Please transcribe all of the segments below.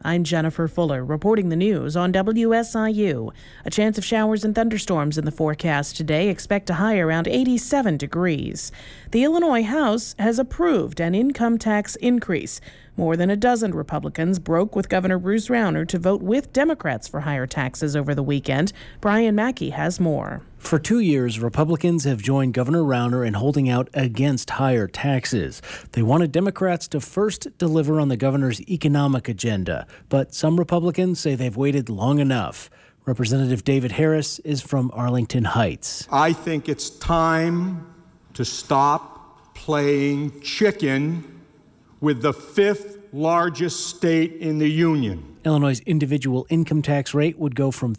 I'm Jennifer Fuller, reporting the news on WSIU. A chance of showers and thunderstorms in the forecast today. Expect a high around 87 degrees. The Illinois House has approved an income tax increase. More than a dozen Republicans broke with Governor Bruce Rauner to vote with Democrats for higher taxes over the weekend. Brian Mackey has more. For 2 years, Republicans have joined Governor Rauner in holding out against higher taxes. They wanted Democrats to first deliver on the governor's economic agenda, but some Republicans say they've waited long enough. Representative David Harris is from Arlington Heights. I think it's time to stop playing chicken with the fifth largest state in the union. Illinois' individual income tax rate would go from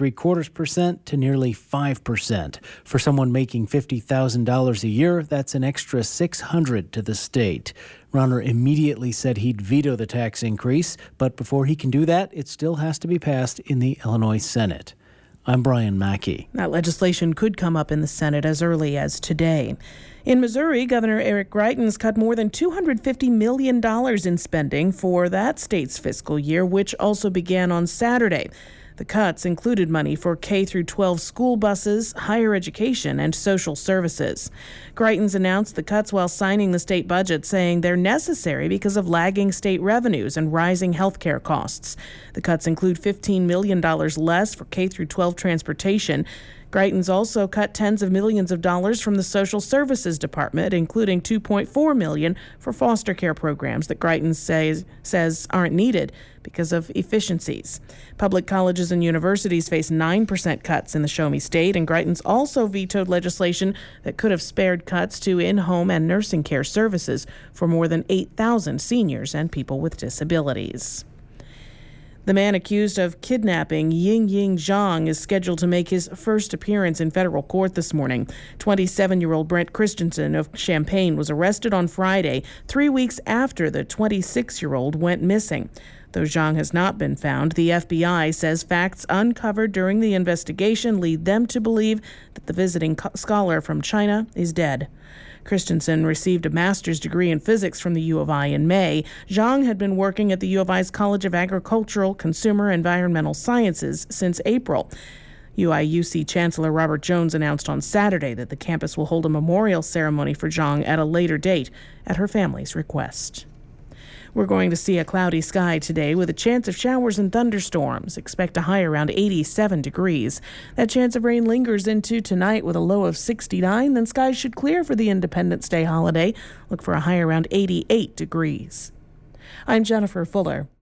3.75% to nearly 5%. For someone making $50,000 a year, that's an extra $600 to the state. Rauner immediately said he'd veto the tax increase, but before he can do that, it still has to be passed in the Illinois Senate. I'm Brian Mackey. That legislation could come up in the Senate as early as today. In Missouri, Governor Eric Greitens cut more than $250 million in spending for that state's fiscal year, which also began on Saturday. The cuts included money for K-12 school buses, higher education, and social services. Greitens announced the cuts while signing the state budget, saying they're necessary because of lagging state revenues and rising health care costs. The cuts include $15 million less for K-12 transportation. Greitens also cut tens of millions of dollars from the Social Services Department, including $2.4 million for foster care programs that Greitens says aren't needed because of efficiencies. Public colleges and universities face 9% cuts in the Show Me State, and Greitens also vetoed legislation that could have spared cuts to in-home and nursing care services for more than 8,000 seniors and people with disabilities. The man accused of kidnapping Ying Zhang is scheduled to make his first appearance in federal court this morning. 27-year-old Brent Christensen of Champaign was arrested on Friday, 3 weeks after the 26-year-old went missing. Though Zhang has not been found, the FBI says facts uncovered during the investigation lead them to believe that the visiting scholar from China is dead. Christensen received a master's degree in physics from the U of I in May. Zhang had been working at the U of I's College of Agricultural, Consumer, and Environmental Sciences since April. UIUC Chancellor Robert Jones announced on Saturday that the campus will hold a memorial ceremony for Zhang at a later date at her family's request. We're going to see a cloudy sky today with a chance of showers and thunderstorms. Expect a high around 87 degrees. That chance of rain lingers into tonight with a low of 69. Then skies should clear for the Independence Day holiday. Look for a high around 88 degrees. I'm Jennifer Fuller.